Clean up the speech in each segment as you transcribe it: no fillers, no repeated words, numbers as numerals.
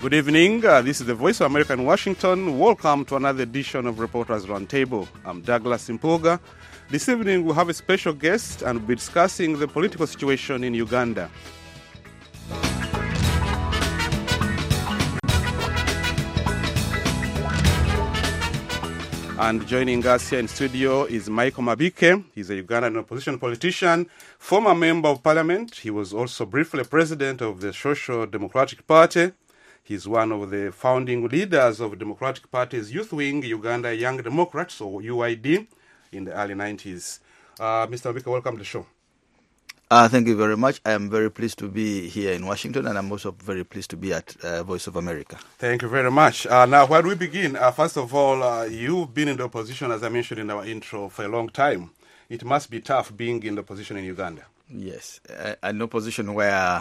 Good evening. This is the Voice of America in Washington. Welcome to another edition of Reporters Roundtable. I'm Douglas Impoga. This evening we'll have a special guest and we'll be discussing the political situation in Uganda. And joining us here in studio is Michael Mabike. He's a Ugandan opposition politician, former member of parliament. He was also briefly president of the Social Democratic Party. He's one of the founding leaders of Democratic Party's youth wing, Uganda Young Democrats, or UID, in the early 90s. Mr. Mabike, welcome to the show. Thank you very much. I am very pleased to be here in Washington, and I'm also very pleased to be at Voice of America. Thank you very much. Now, where do we begin? First of all, you've been in the opposition, as I mentioned in our intro, for a long time. It must be tough being in the opposition in Uganda. Yes, an opposition where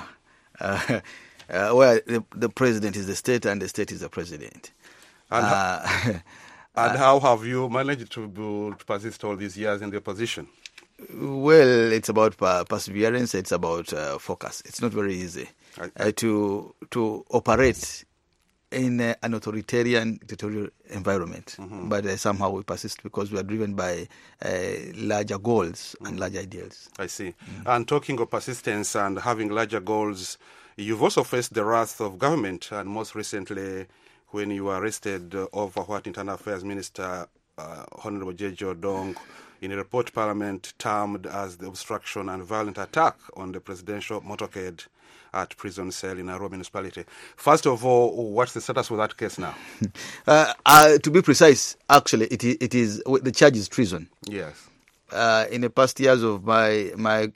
the president is the state and the state is the president. And how have you managed to persist all these years in the opposition? Well, it's about perseverance. It's about focus. It's not very easy to operate in an authoritarian dictatorial environment. Mm-hmm. But somehow we persist because we are driven by larger goals and larger ideals. I see. Mm-hmm. And talking of persistence and having larger goals, you've also faced the wrath of government, and most recently when you were arrested over what Internal Affairs Minister Honorable J.J. Odong in a report Parliament termed as the obstruction and violent attack on the presidential motorcade at prison cell in Arua municipality. First of all, what's the status of that case now? To be precise, actually, it is the charge is treason. Yes. In the past years of my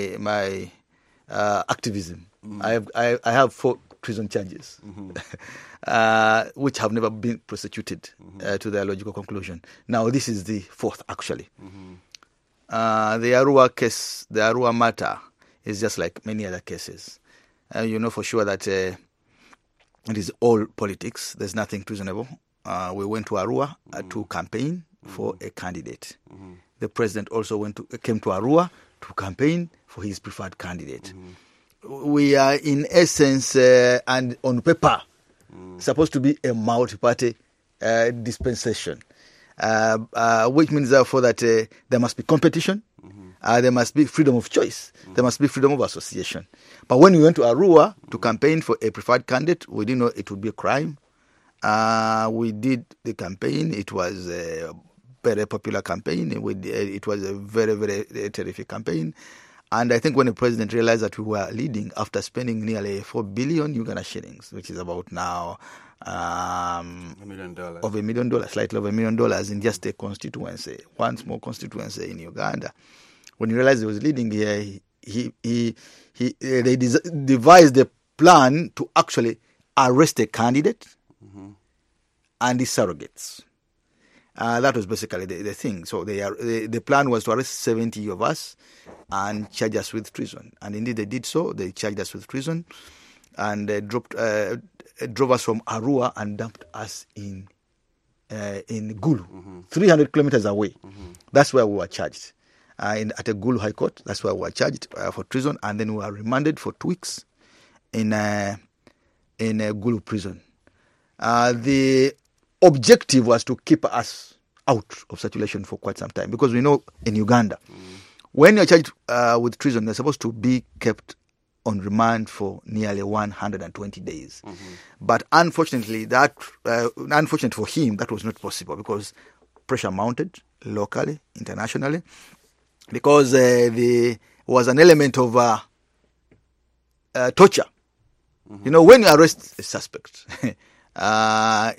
activism, I have 4 treason charges. Mm-hmm. Which have never been prosecuted to their logical conclusion. Now, this is the 4th, actually. Mm-hmm. The Arua case, the Arua matter, is just like many other cases. You know for sure that it is all politics. There's nothing treasonable. We went to Arua to campaign for a candidate. Mm-hmm. The president also came to Arua to campaign for his preferred candidate. Mm-hmm. We are, in essence, and on paper, supposed to be a multi-party dispensation, which means therefore that there must be competition, there must be freedom of choice, there must be freedom of association. But when we went to Arua to campaign for a preferred candidate, we didn't know it would be a crime. We did the campaign. It was a very popular campaign. It was a very, very terrific campaign. And I think when the president realized that we were leading after spending nearly 4 billion Uganda shillings, which is about now $1 million. Of $1 million, slightly over $1 million in just a constituency, one small constituency in Uganda. When he realized he was leading here, they devised a plan to actually arrest a candidate and his surrogates. That was basically the thing. So the plan was to arrest 70 of us and charge us with treason. And indeed they did so. They charged us with treason and drove us from Arua and dumped us in Gulu, 300 kilometers away. That's where we were charged. At a Gulu High Court, that's where we were charged for treason. And then we were remanded for 2 weeks in a Gulu prison. The objective was to keep us out of circulation for quite some time, because we know in Uganda, when you're charged with treason, you're supposed to be kept on remand for nearly 120 days. But unfortunately, unfortunate for him, that was not possible because pressure mounted locally, internationally, because there was an element of torture. You know, when you arrest a suspect, under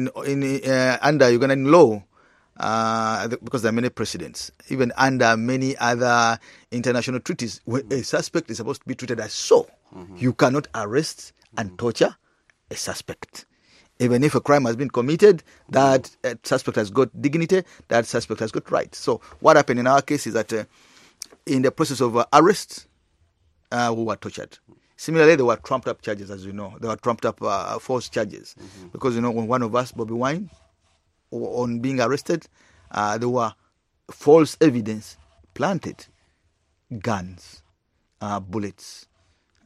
Ugandan law, because there are many precedents, even under many other international treaties, where a suspect is supposed to be treated as so. You cannot arrest and torture a suspect. Even if a crime has been committed, that suspect has got dignity, that suspect has got rights. So what happened in our case is that in the process of arrest, we were tortured. Similarly, there were trumped-up charges, as you know. There were trumped-up false charges. Because, you know, when one of us, Bobby Wine, on being arrested, there were false evidence planted. Guns, bullets,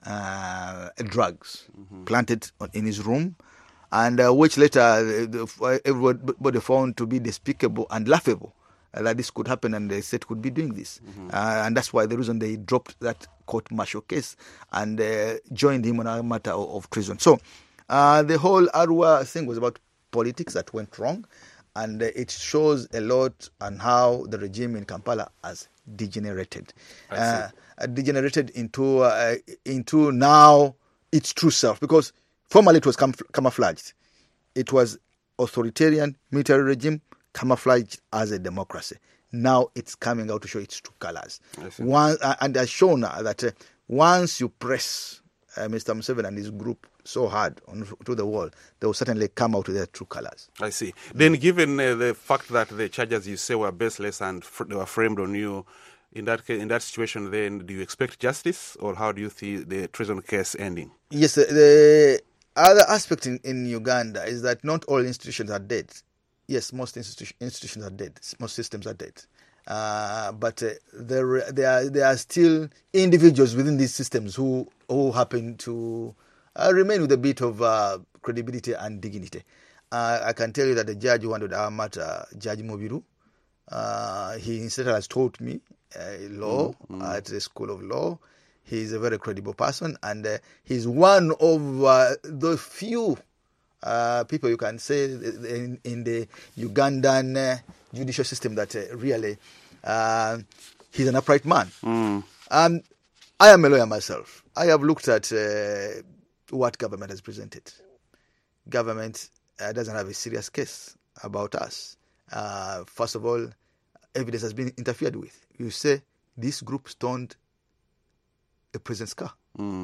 drugs planted in his room, and which later everybody found to be despicable and laughable. That this could happen and the state could be doing this. And that's why the reason they dropped that court-martial case and joined him on a matter of treason. So the whole Arua thing was about politics that went wrong, and it shows a lot on how the regime in Kampala has degenerated. Degenerated into now its true self, because formerly it was camouflaged. It was authoritarian military regime camouflaged as a democracy. Now it's coming out to show its true colors. And has shown that once you press Mr. Museveni and his group so hard to the wall, they will certainly come out with their true colors. I see. Then given the fact that the charges you say were baseless and they were framed on you, in that situation, then do you expect justice, or how do you see the treason case ending? Yes, the other aspect in Uganda is that not all institutions are dead. Yes, most institutions are dead. Most systems are dead. But there are still individuals within these systems who happen to remain with a bit of credibility and dignity. I can tell you that the judge who handled our matter, Judge Mubiru, he instead has taught me law at the School of Law. He's a very credible person, and he's one of the few people you can say in the Ugandan judicial system that really he's an upright man. I am a lawyer myself. I have looked at what government has presented. Government doesn't have a serious case about us. First of all, evidence has been interfered with. You say this group stoned a president's car.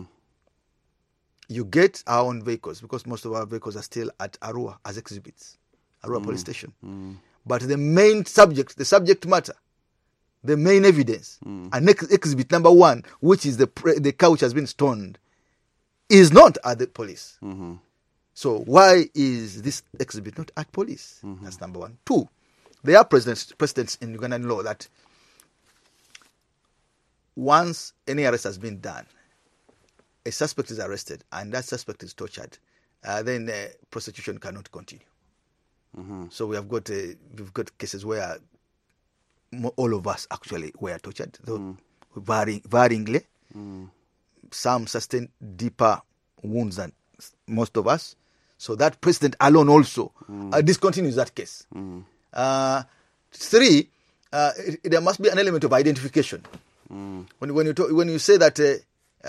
You get our own vehicles, because most of our vehicles are still at Arua as exhibits, Arua police station. But the main subject, the subject matter, the main evidence, and exhibit number one, which is the car which has been stoned, is not at the police. So why is this exhibit not at police? That's number one. Two, there are precedents in Ugandan law that once any arrest has been done, a suspect is arrested and that suspect is tortured, then prosecution cannot continue. So we've got cases where all of us actually were tortured, though varyingly. Some sustained deeper wounds than most of us. So that precedent alone also discontinues that case. Three, there must be an element of identification. When you say that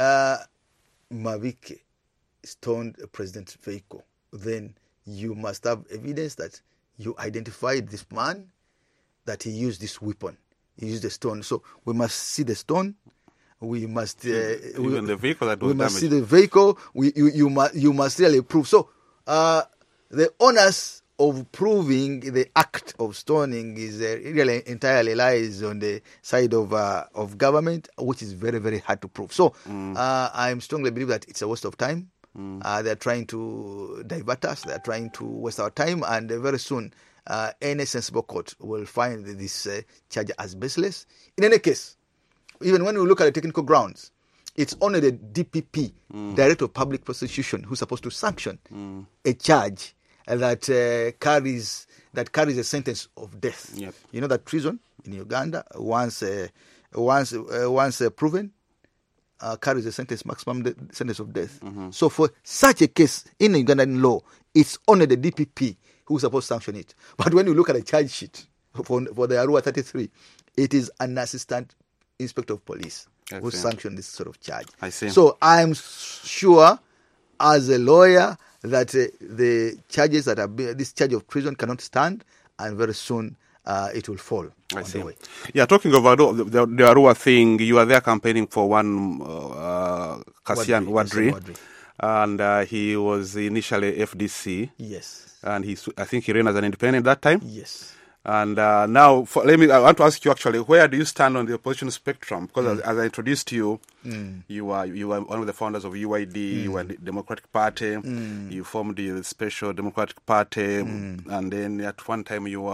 Mavike stoned a president's vehicle, then you must have evidence that you identified this man, that he used this weapon, he used the stone. So we must see the stone. We must even the vehicle that was we must damaged. see the vehicle. You must really prove. So the onus of proving the act of stoning is really entirely lies on the side of government, which is very, very hard to prove. So I strongly believe that it's a waste of time. They're trying to divert us. They're trying to waste our time, and very soon any sensible court will find this charge as baseless. In any case, even when we look at the technical grounds, it's only the DPP, Director of Public Prosecution, who's supposed to sanction a charge that carries a sentence of death. Yep. You know that treason in Uganda, once proven, carries a maximum sentence of death. So for such a case in Ugandan law, it's only the DPP who's supposed to sanction it. But when you look at the charge sheet for the Arua 33, it is an assistant inspector of police who sanctioned this sort of charge. I see. So I'm sure, as a lawyer, that the charges that are this charge of treason cannot stand, and very soon it will fall on the way. Yeah, talking about the Arua thing, you are there campaigning for one Cassian Wadri, and he was initially FDC. Yes. And I think he ran as an independent that time. Yes. And now, I want to ask you actually, where do you stand on the opposition spectrum? Because as I introduced you, you were one of the founders of UID, you were the Democratic Party, you formed the Special Democratic Party, and then at one time you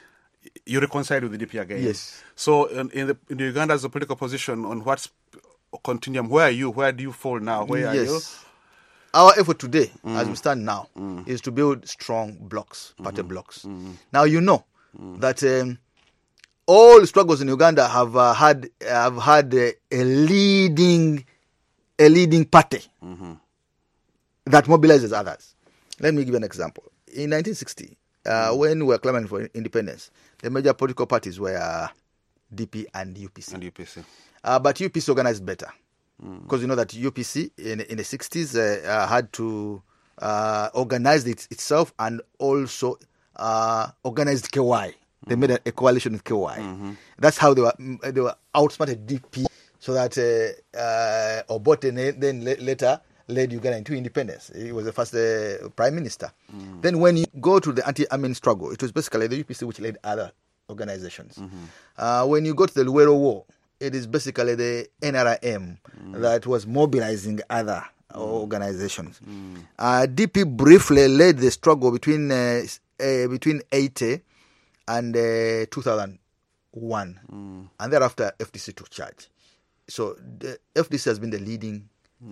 reconciled with the DP again. Yes. So in Uganda as a political position, on what continuum. Where are you? Where do you fall now? Where are you? Our effort today, as we stand now, is to build strong blocks, party blocks. Now you know that all struggles in Uganda have had a leading party that mobilizes others. Let me give you an example. In 1960, when we were clamoring for independence, the major political parties were DP and UPC. But UPC organized better. Because you know that UPC in the 60s had to organize itself and also organized KY. They made a coalition with KY. That's how they were outsmarted DP, so that Obote then later led Uganda into independence. He was the first prime minister. Then when you go to the anti-Amin struggle, it was basically the UPC which led other organizations. When you go to the Luwero War, it is basically the NRM that was mobilizing other organizations. DP briefly led the struggle between 80 and 2001, and thereafter FDC took charge. So the FDC has been the leading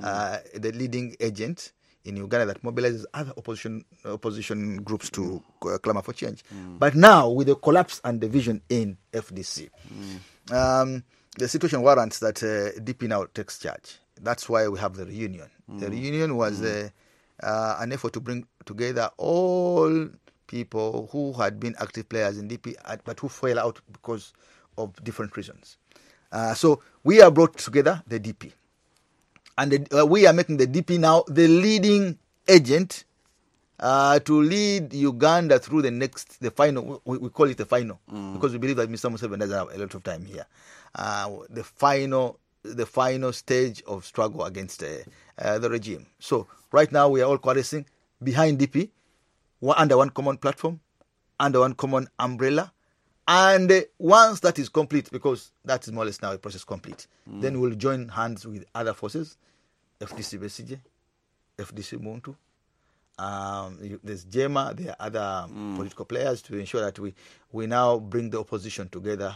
agent in Uganda that mobilizes other opposition groups to clamor for change. But now, with the collapse and division in FDC, the situation warrants that DP now takes charge. That's why we have the reunion. The reunion was an effort to bring together all people who had been active players in DP, but who fell out because of different reasons. So we are brought together, the DP. And we are making the DP now the leading agent to lead Uganda through the final. We call it the final because we believe that Mr. Museveni doesn't have a lot of time here. The final stage of struggle against the regime. So right now we are all coalescing behind DP, under one common platform, under one common umbrella. And once that is complete, because that is more or less now a process complete, then we'll join hands with other forces, FDC Besije, FDC Muntu. There's JEMA, there are other political players to ensure that we now bring the opposition together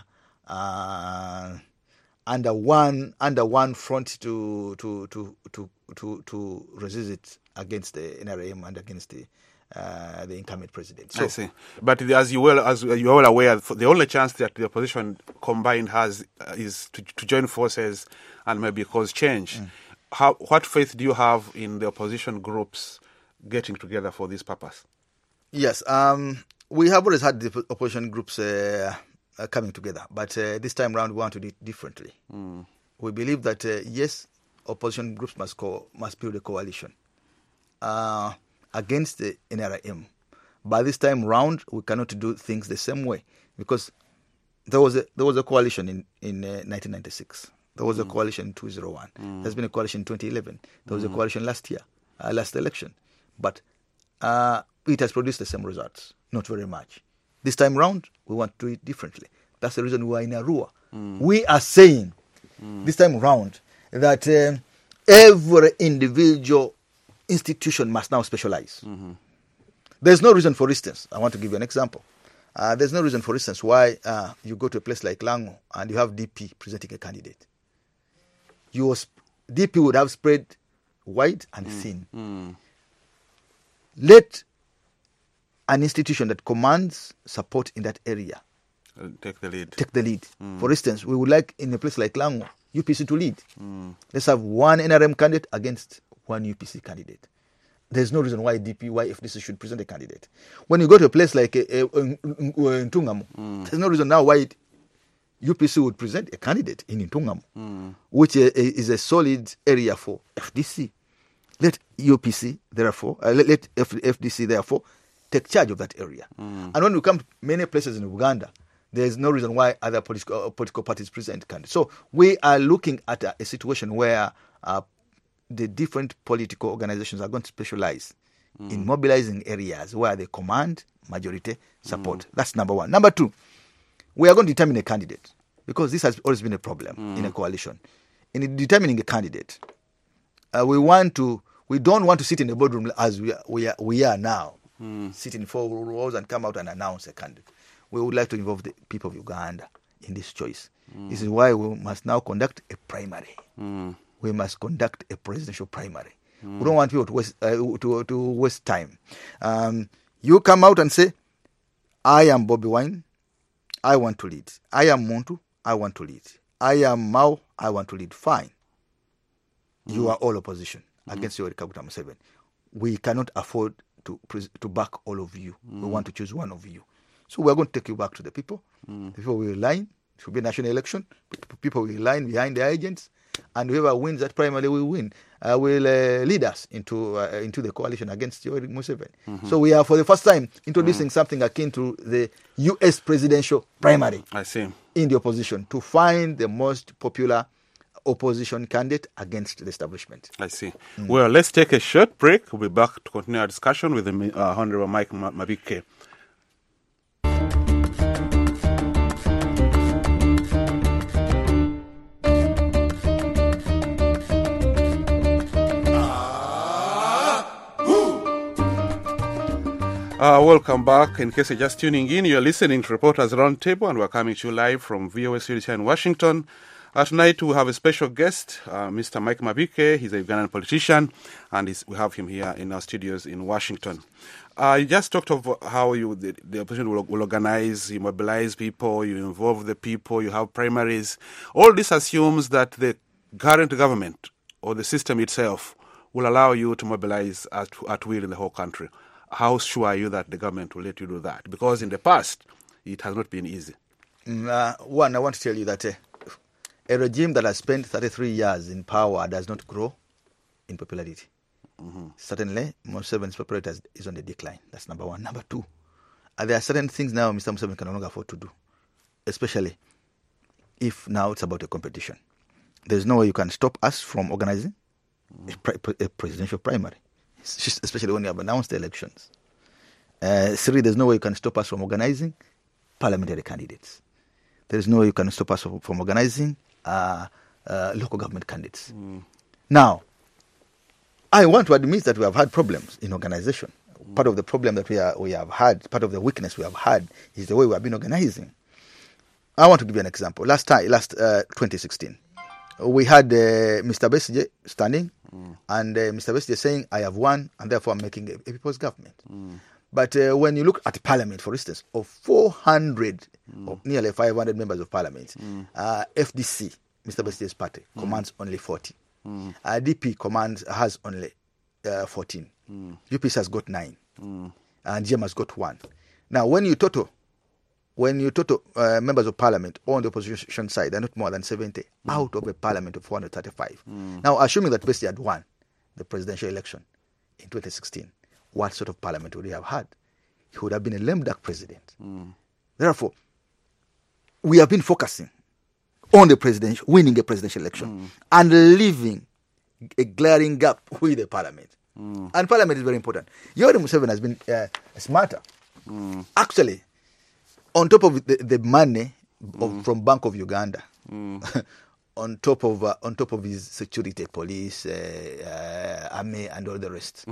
under one front to resist it against the NRM and against the incumbent president. So, I see. But as you are all aware, the only chance that the opposition combined has is to join forces and maybe cause change. What faith do you have in the opposition groups getting together for this purpose? Yes, we have always had the opposition groups coming together, but this time round we want to do it differently. We believe that yes, opposition groups must build a coalition against the NRM. But this time round we cannot do things the same way, because there was a coalition in 1996. There was a coalition in 2001. There's been a coalition in 2011. There was a coalition last year, last election. But it has produced the same results, not very much. This time round, we want to do it differently. That's the reason we are in Arua. We are saying this time round that every individual institution must now specialize. There's no reason, for instance, I want to give you an example. There's no reason, for instance, why you go to a place like Lango and you have DP presenting a candidate. DP would have spread wide and thin. Let an institution that commands support in that area take the lead. For instance, we would like in a place like Lango, UPC to lead. Let's have one NRM candidate against one UPC candidate. There's no reason why FDC should present a candidate. When you go to a place like Ntungamo, there's no reason now why UPC would present a candidate in Ntungamo, which is a solid area for FDC. Let UPC, therefore, let FDC, therefore, take charge of that area. And when we come to many places in Uganda, there is no reason why other political parties present candidates. So we are looking at a situation where the different political organizations are going to specialize in mobilizing areas where they command majority support. That's number one. Number two, we are going to determine a candidate, because this has always been a problem in a coalition. In determining a candidate, we don't want to sit in a boardroom as we are now, sit in 4 rows and come out and announce a candidate. We would like to involve the people of Uganda in this choice. This is why we must now conduct a primary. We must conduct a presidential primary. We don't want people to waste time. You come out and say, I am Bobby Wine, I want to lead. I am Muntu, I want to lead. I am Mao, I want to lead. Fine. You are all opposition against Yoweri Kaguta Museveni. We cannot afford to back all of you. We want to choose one of you. So we are going to take you back to the people. The people will line. It will be a national election. People will line behind their agents. And whoever wins that primary will lead us into the coalition against Yoweri Museveni. So we are, for the first time, introducing something akin to the U.S. presidential primary. I see. In the opposition, to find the most popular opposition candidate against the establishment. I see. Well, let's take a short break. We'll be back to continue our discussion with the Honorable Mike Mabike. Welcome back. In case you're just tuning in, you're listening to Reporters Roundtable, and we're coming to you live from VOA Studios here in Washington. Tonight we have a special guest, Mr. Mike Mabike. He's a Ugandan politician, and we have him here in our studios in Washington. You just talked of how the opposition will organize, you mobilize people, you involve the people, you have primaries. All this assumes that the current government or the system itself will allow you to mobilize at will in the whole country. How sure are you that the government will let you do that? Because in the past, it has not been easy. One, I want to tell you that a regime that has spent 33 years in power does not grow in popularity. Certainly, Museveni's popularity is on the decline. That's number one. Number two, there are certain things now Mr. Museveni can no longer afford to do, especially if now it's about a competition. There's no way you can stop us from organizing a presidential primary, especially when you have announced the elections. Three, there's no way you can stop us from organizing parliamentary candidates. There's no way you can stop us from organizing local government candidates. Now, I want to admit that we have had problems in organization. Part of the problem that we have had, part of the weakness we have had, is the way we have been organizing. I want to give you an example. Last 2016, we had Mr. Besigye standing, and Mr. Besigye saying, I have won, and therefore I'm making a people's government. But when you look at Parliament, for instance, of 400, or nearly 500 members of Parliament, FDC, Mr. Besigye's party, commands only 40. DP has only 14. UPC has got 9. And GM has got 1. Now, when you total members of Parliament on the opposition side, they're not more than 70 out of a Parliament of 435. Now, assuming that Besigye had won the presidential election in 2016, what sort of Parliament would he have had? He would have been a lame duck president. Therefore, we have been focusing on winning a presidential election and leaving a glaring gap with the Parliament. And Parliament is very important. Yoweri Museveni has been smarter. Actually, on top of the money from Bank of Uganda, on top of his security, police, army, and all the rest,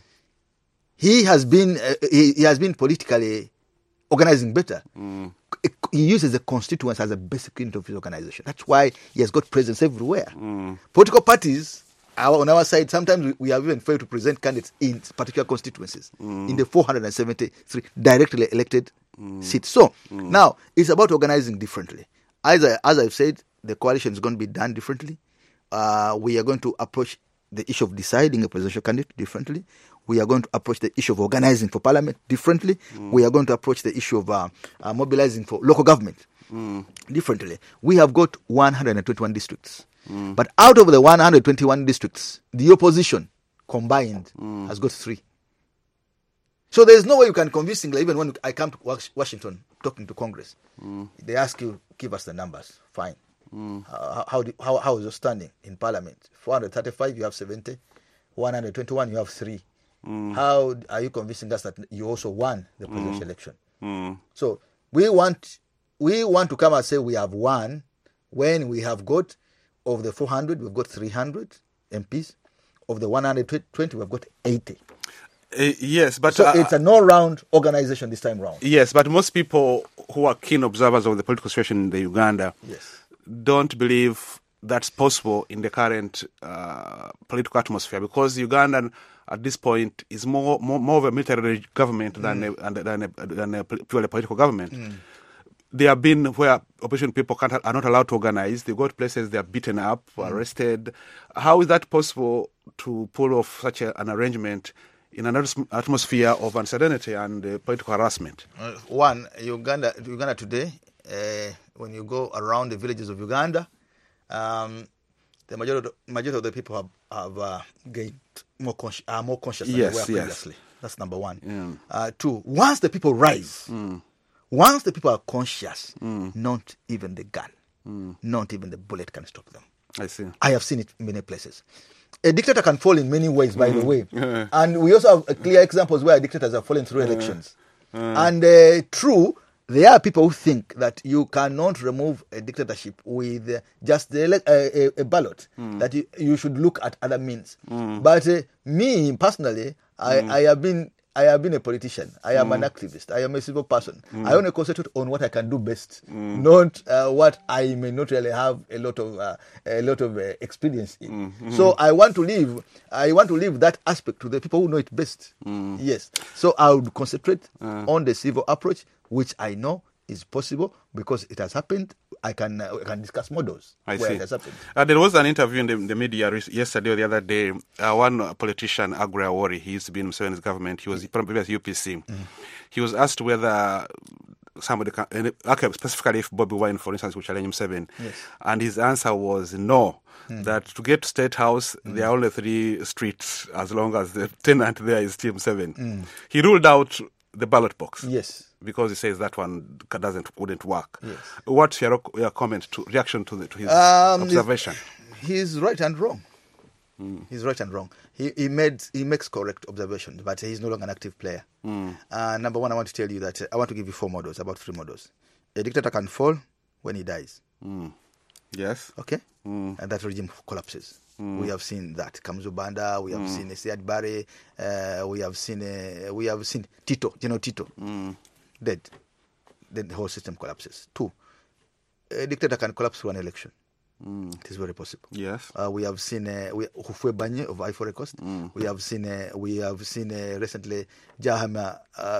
he has been politically organizing better. He uses the constituents as a basic unit of his organization. That's why he has got presence everywhere. Political parties on our side, sometimes we have even failed to present candidates in particular constituencies, in the 473 directly elected seats. So now it's about organizing differently. As I've said, the coalition is going to be done differently. We are going to approach the issue of deciding a presidential candidate differently. We are going to approach the issue of organizing for Parliament differently. We are going to approach the issue of mobilizing for local government differently. We have got 121 districts. But out of the 121 districts, the opposition combined has got 3. So there's no way you can convincingly, even when I come to Washington talking to Congress, they ask you, give us the numbers. Fine. How is your standing in Parliament? 435, you have 70. 121, you have 3. How are you convincing us that you also won the presidential election? So we want to come and say we have won when we have got, of the 400, we've got 300 MPs. Of the 120, we've got 80. Yes, but So it's an all-round organization this time round. yes, but most people who are keen observers of the political situation in the Uganda Yes. don't believe that's possible in the current political atmosphere, because Uganda at this point is more of a military government than a purely political government. There have been where opposition people are not allowed to organize. They go to places, they are beaten up, arrested. How is that possible to pull off such an arrangement in an atmosphere of uncertainty and political harassment? One, Uganda today, when you go around the villages of Uganda, the majority of the people have gained more conscious than they were previously. That's number one. Two, once the people rise, once the people are conscious, not even the gun, not even the bullet can stop them. I see. I have seen it in many places. A dictator can fall in many ways, by the way. And we also have clear examples where dictators have fallen through elections. And true, there are people who think that you cannot remove a dictatorship with just a ballot, that you should look at other means. But me, personally, I have been a politician. I am an activist. I am a civil person. I only concentrate on what I can do best, not what I may not really have a lot of experience in. So I want to leave that aspect to the people who know it best. Yes. So I would concentrate on the civil approach, which I know is possible because it has happened. I can discuss models where it has happened. There was an interview in the media yesterday or the other day. One politician, Aggrey Awori, he used to be in Museveni's government. He was previous UPC. He was asked whether somebody can, specifically if Bobi Wine, for instance, would challenge Museveni. Yes. And his answer was no. That to get to State House, there are only 3 streets as long as the tenant there is Team 7. He ruled out the ballot box. Yes. Because he says that one wouldn't work. Yes. What's your reaction to his observation? He's right and wrong. He's right and wrong. He makes correct observations, but he's no longer an active player. Number one, I want to tell you that I want to give you 4 models, about 3 models. A dictator can fall when he dies. Yes. Okay? And that regime collapses. We have seen that Kamzu Banda. We have seen Siad Barre. We have seen Tito. You know Tito, dead. Then the whole system collapses. 2, a dictator can collapse through an election. It is very possible. Yes. We have seen Houphouët Boigny of Ivory Coast. We have seen recently Yahya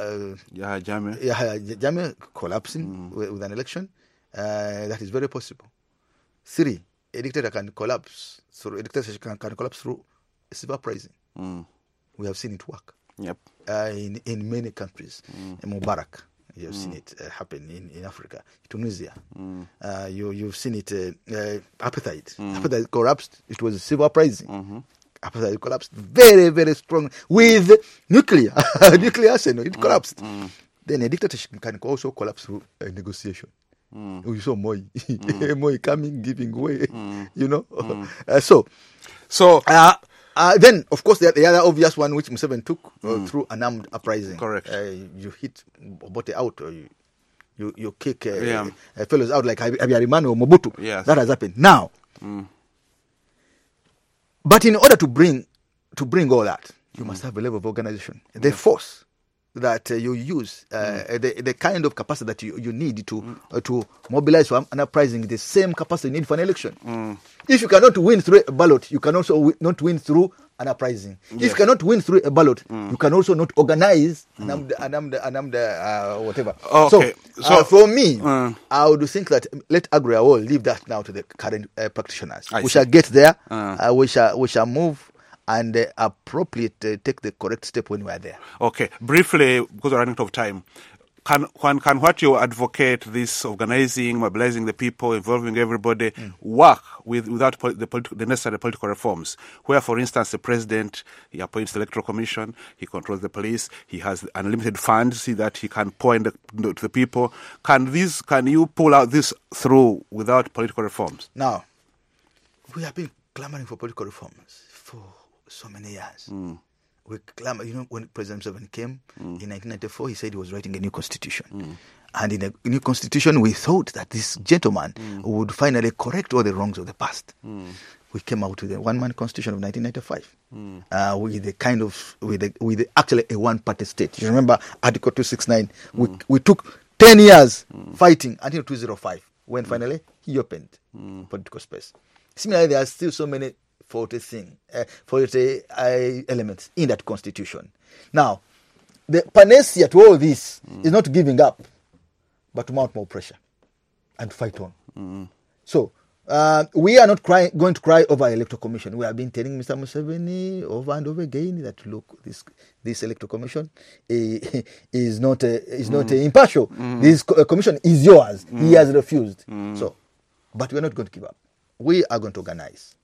Jammeh collapsing with an election. That is very possible. 3, a dictator can collapse through a civil uprising. We have seen it work. Yep. In many countries. Mubarak, you have seen it happen in Africa, Tunisia. You've seen it. Apartheid. Apartheid collapsed. It was a civil uprising. Apartheid collapsed very, very strong with nuclear arsenal. It collapsed. Then a dictatorship can also collapse through a negotiation. We saw Moi coming, giving way, you know. Then, of course, the other obvious one which Museveni took through an armed uprising. Correct. You hit Obote out, or you kick fellows out like Habyarimana or Mobutu. Yes. That has happened now. But in order to bring all that, you must have a level of organization. The force that you use, the kind of capacity that you need to mobilize for an uprising, the same capacity you need for an election. If you cannot win through a ballot, you can also not win through an uprising. Yes. If you cannot win through a ballot, you can also not organize whatever. Okay. So for me, I would think that let Aggrey Awori leave that now to the current practitioners. We shall get there. We shall move and appropriate take the correct step when we are there. Okay, briefly, because we're running out of time, can what you advocate, this organizing, mobilizing the people, involving everybody, work without the necessary political reforms? Where, for instance, the president, he appoints the electoral commission, he controls the police, he has unlimited funds that he can pour to the people. Can you pull out this through without political reforms? Now, we have been clamoring for political reforms for so many years. We clamor, when President Museveni came in 1994, he said he was writing a new constitution. And in a new constitution, we thought that this gentleman would finally correct all the wrongs of the past. we came out with a one-man constitution of 1995, with actually a one-party state. You remember Article 269? We took 10 years fighting until 2005, when finally he opened political space. Similarly, there are still so many faulty elements in that constitution. Now, the panacea to all this is not giving up, but to mount more pressure and to fight on. So, we are not going to cry over electoral commission. We have been telling Mr. Museveni over and over again that, look, this electoral commission is not impartial. This commission is yours. He has refused. So, but we are not going to give up. We are going to organize.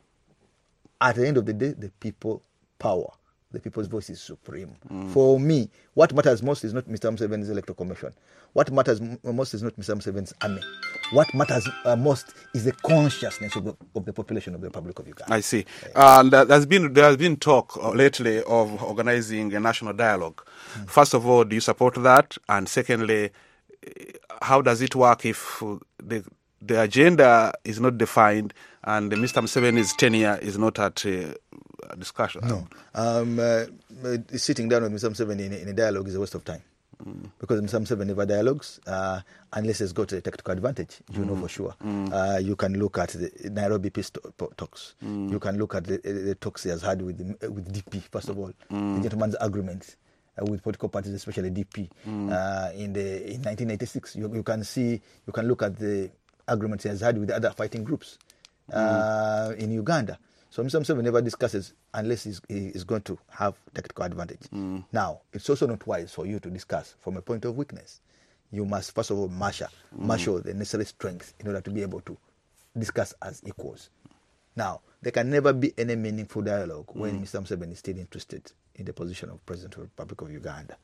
At the end of the day, the people power. The people's voice is supreme. For me, what matters most is not Mr. Museveni's electoral commission. What matters most is not Mr. Museveni's army. What matters most is the consciousness of the population of the Republic of Uganda. I see. And there has been talk lately of organizing a national dialogue. First of all, do you support that? And secondly, how does it work if the agenda is not defined and Mr. Museveni's tenure is not at discussion? No. Sitting down with Mr. Museveni in a dialogue is a waste of time. Because Mr. Museveni never dialogues unless he's got a tactical advantage, you know for sure. You can look at the Nairobi peace talks. You can look at the talks he has had with DP, first of all, the gentleman's agreement with political parties, especially DP, in 1986. You can look at the agreements he has had with other fighting groups in Uganda. So Mr. Museveni never discusses unless he's going to have tactical advantage. Now, it's also not wise for you to discuss from a point of weakness. You must, first of all, marshal the necessary strength in order to be able to discuss as equals. Now, there can never be any meaningful dialogue when Mr. Museveni is still interested in the position of President of the Republic of Uganda.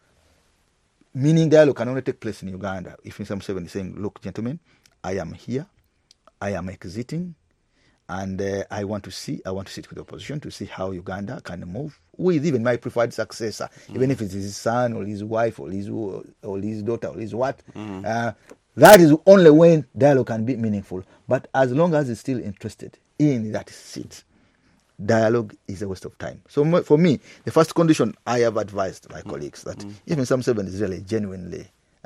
Meaning dialogue can only take place in Uganda if Mr. Museveni is saying, look, gentlemen, I am here, I am exiting, and I want to sit with the opposition to see how Uganda can move with even my preferred successor, even if it's his son or his wife or his daughter or his what. That is only when dialogue can be meaningful. But as long as he's still interested in that seat, dialogue is a waste of time. So for me, the first condition I have advised my colleagues that if Mr. Museveni is really genuinely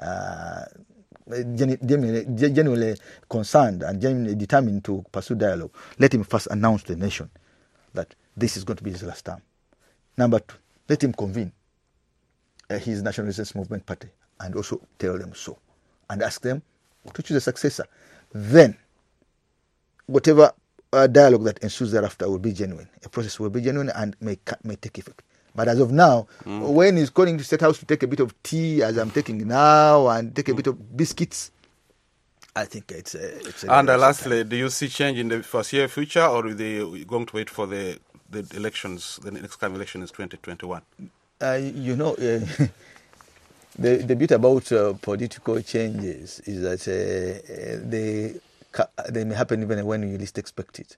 concerned and genuinely determined to pursue dialogue, let him first announce to the nation that this is going to be his last term. Number two, let him convene his National Resistance Movement Party and also tell them so and ask them to choose a successor. Then, whatever dialogue that ensues thereafter will be genuine. A process will be genuine and may take effect. But as of now, when he's calling to State House to take a bit of tea, as I'm taking now, and take a bit of biscuits, I think it's and lastly, do you see change in the foreseeable future, or are they going to wait for the elections? The next time election is 2021. The bit about political changes is that they may happen even when you least expect it.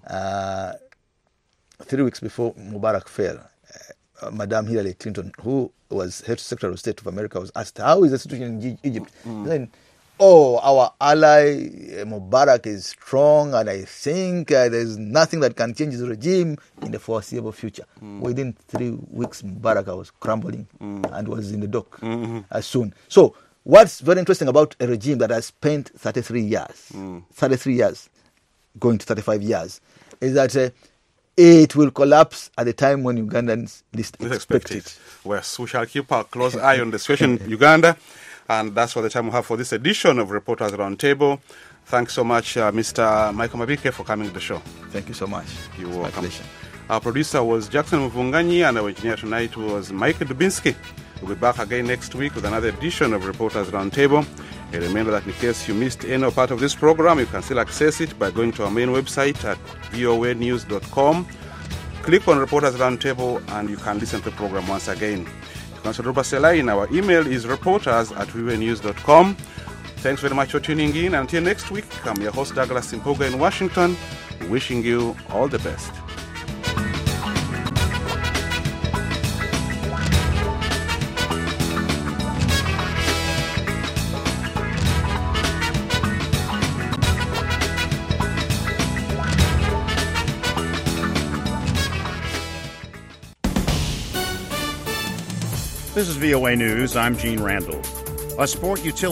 3 weeks before Mubarak fell, Madam Hillary Clinton, who was head Secretary of State of America, was asked, how is the situation in Egypt? Then, our ally Mubarak is strong, and I think there's nothing that can change his regime in the foreseeable future. Within 3 weeks, Mubarak was crumbling and was in the dock soon. So, what's very interesting about a regime that has spent 33 years, going to 35 years, is that it will collapse at the time when Ugandans least expect it. Well, we shall keep a close eye on the situation in Uganda. And that's all the time we have for this edition of Reporters Roundtable. Thanks so much, Mr. Michael Mabike, for coming to the show. Thank you so much. You're welcome. Our producer was Jackson Mvunganyi, and our engineer tonight was Michael Dubinsky. We'll be back again next week with another edition of Reporters Roundtable. And remember that in case you missed any part of this program, you can still access it by going to our main website at voanews.com. Click on Reporters Roundtable and you can listen to the program once again. You can also drop us a line. Our email is reporters@voanews.com. Thanks very much for tuning in. Until next week, I'm your host Douglas Simpoga in Washington, wishing you all the best. This is VOA News. I'm Gene Randall. A sport utility